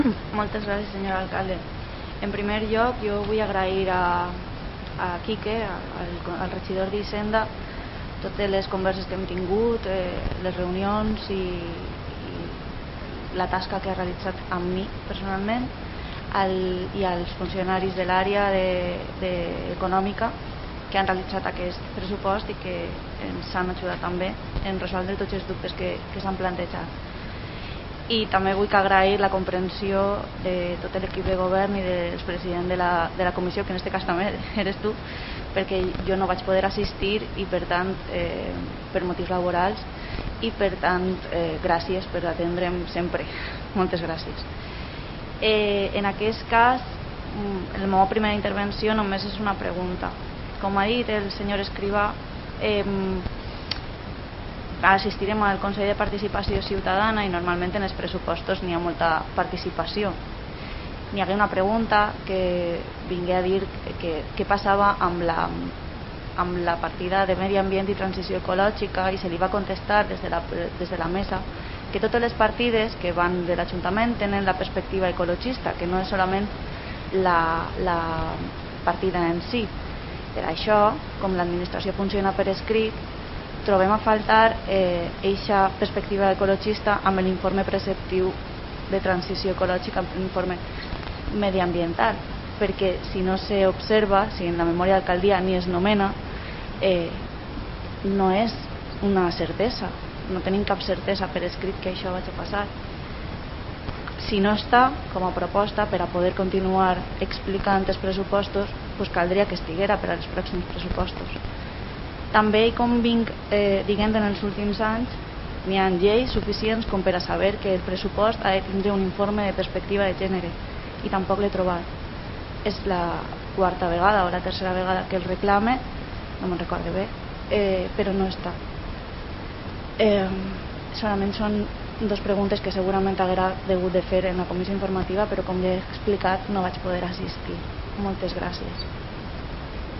Moltes gràcies, senyor alcalde. En primer lloc, jo vull agrair a Quique, al regidor d'Hisenda, totes les converses que hem tingut, les reunions i la tasca que ha realitzat amb mi personalment i als funcionaris de l'àrea econòmica que han realitzat aquest pressupost i que ens han ajudat també en resoldre tots els dubtes que s'han plantejat. I també vull agrair la comprensió de tot l'equip de govern i del president de la comissió, que en aquest cas també eres tu, perquè jo no vaig poder assistir i per tant per motius laborals i per tant gràcies per atendre'm sempre. Moltes gràcies. En aquest cas, la meva primera intervenció només és una pregunta. Com ha dit el senyor Escrivà, assistirem al Consell de Participació Ciutadana i normalment en els pressupostos n'hi ha molta participació. N'hi hagué una pregunta que vingué a dir què passava amb la partida de Medi Ambient i Transició Ecològica, i se li va contestar des de la mesa que totes les partides que van de l'Ajuntament tenen la perspectiva ecologista, que no és solament la partida en si. Per això, com l'administració funciona per escrit, trobem a faltar eixa perspectiva ecologista amb l'informe preceptiu de transició ecològica, amb l'informe mediambiental, perquè si no s'observa, si en la memòria d'alcaldia ni es nomena, no és una certesa, no tenim cap certesa per escrit que això vagi a passar. Si no està com a proposta per a poder continuar explicant els pressupostos, doncs caldria que estiguera per als pròxims pressupostos. També, com vinc dient en els últims anys, n'hi ha lleis suficients com per a saber que el pressupost ha de tindre un informe de perspectiva de gènere, i tampoc l'he trobat. És la quarta vegada o la tercera vegada que el reclame, no me'n recordo bé, però no està. Solament són dues preguntes que segurament haguera degut de fer en la comissió informativa, però com ja he explicat no vaig poder assistir. Moltes gràcies.